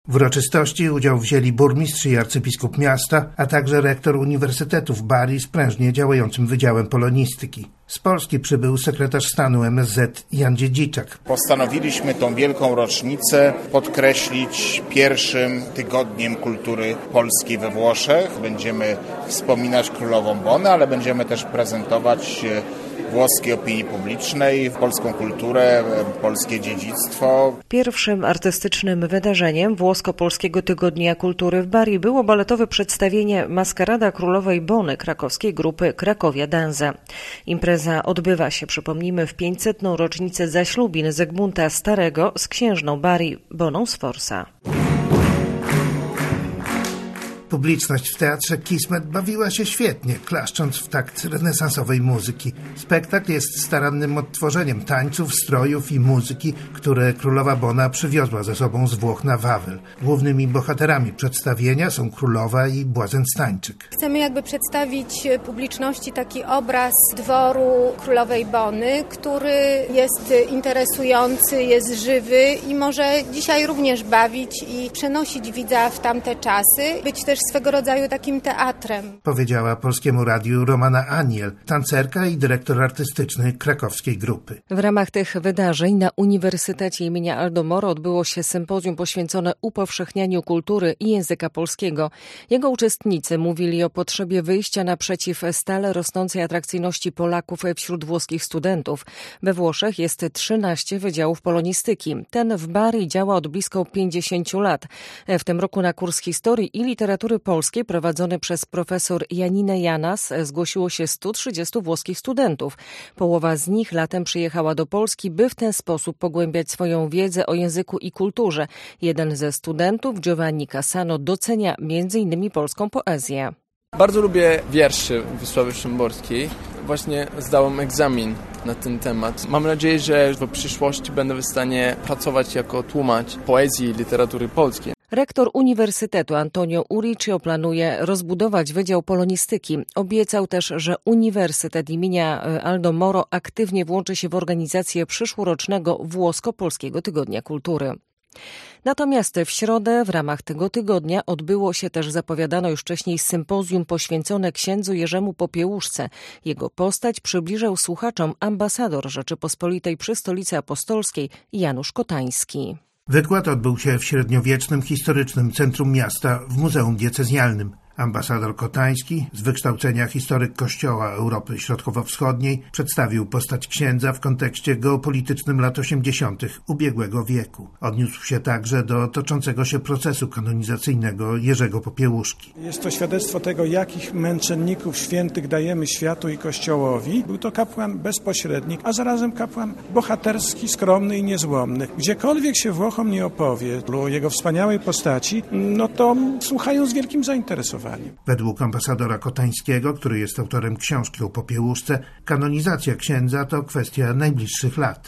W uroczystości udział wzięli burmistrz i arcybiskup miasta, a także rektor Uniwersytetu w Bari z prężnie działającym Wydziałem Polonistyki. Z Polski przybył sekretarz stanu MSZ Jan Dziedziczak. Postanowiliśmy tą wielką rocznicę podkreślić pierwszym tygodniem kultury polskiej we Włoszech. Będziemy wspominać królową Bonę, ale będziemy też prezentować włoskiej opinii publicznej, polską kulturę, polskie dziedzictwo. Pierwszym artystycznym wydarzeniem Włosko-Polskiego Tygodnia Kultury w Bari było baletowe przedstawienie Maskarada Królowej Bony krakowskiej grupy Cracovia Danza. Impreza odbywa się, przypomnijmy, w 500. rocznicę zaślubin Zygmunta Starego z księżną Bari Boną Sforza. Publiczność w Teatrze Kismet bawiła się świetnie, klaszcząc w takt renesansowej muzyki. Spektakl jest starannym odtworzeniem tańców, strojów i muzyki, które królowa Bona przywiozła ze sobą z Włoch na Wawel. Głównymi bohaterami przedstawienia są królowa i błazen Stańczyk. Chcemy przedstawić publiczności taki obraz dworu królowej Bony, który jest interesujący, jest żywy i może dzisiaj również bawić i przenosić widza w tamte czasy, być też swego rodzaju takim teatrem. Powiedziała Polskiemu Radiu Romana Aniel, tancerka i dyrektor artystyczny krakowskiej grupy. W ramach tych wydarzeń na Uniwersytecie imienia Aldo Moro odbyło się sympozjum poświęcone upowszechnianiu kultury i języka polskiego. Jego uczestnicy mówili o potrzebie wyjścia naprzeciw stale rosnącej atrakcyjności Polaków wśród włoskich studentów. We Włoszech jest 13 wydziałów polonistyki. Ten w Bari działa od blisko 50 lat. W tym roku na kurs historii i literatury polskiej prowadzony przez profesor Janinę Janas zgłosiło się 130 włoskich studentów. Połowa z nich latem przyjechała do Polski, by w ten sposób pogłębiać swoją wiedzę o języku i kulturze. Jeden ze studentów, Giovanni Cassano, docenia m.in. polską poezję. Bardzo lubię wiersze Wisławy Szymborskiej. Właśnie zdałem egzamin na ten temat. Mam nadzieję, że w przyszłości będę w stanie pracować jako tłumacz poezji i literatury polskiej. Rektor Uniwersytetu Antonio Uriccio planuje rozbudować Wydział Polonistyki. Obiecał też, że Uniwersytet imienia Aldo Moro aktywnie włączy się w organizację przyszłorocznego Włosko-Polskiego Tygodnia Kultury. Natomiast w środę w ramach tego tygodnia odbyło się też zapowiadano już wcześniej sympozjum poświęcone księdzu Jerzemu Popiełuszce. Jego postać przybliżał słuchaczom ambasador Rzeczypospolitej przy Stolicy Apostolskiej Janusz Kotański. Wykład odbył się w średniowiecznym historycznym centrum miasta w Muzeum Diecezjalnym. Ambasador Kotański, z wykształcenia historyk Kościoła Europy Środkowo-Wschodniej, przedstawił postać księdza w kontekście geopolitycznym lat 80. ubiegłego wieku. Odniósł się także do toczącego się procesu kanonizacyjnego Jerzego Popiełuszki. Jest to świadectwo tego, jakich męczenników świętych dajemy światu i Kościołowi. Był to kapłan bezpośredni, a zarazem kapłan bohaterski, skromny i niezłomny. Gdziekolwiek się Włochom nie opowie o jego wspaniałej postaci, to słuchają z wielkim zainteresowaniem. Według ambasadora Kotańskiego, który jest autorem książki o Popiełuszce, kanonizacja księdza to kwestia najbliższych lat.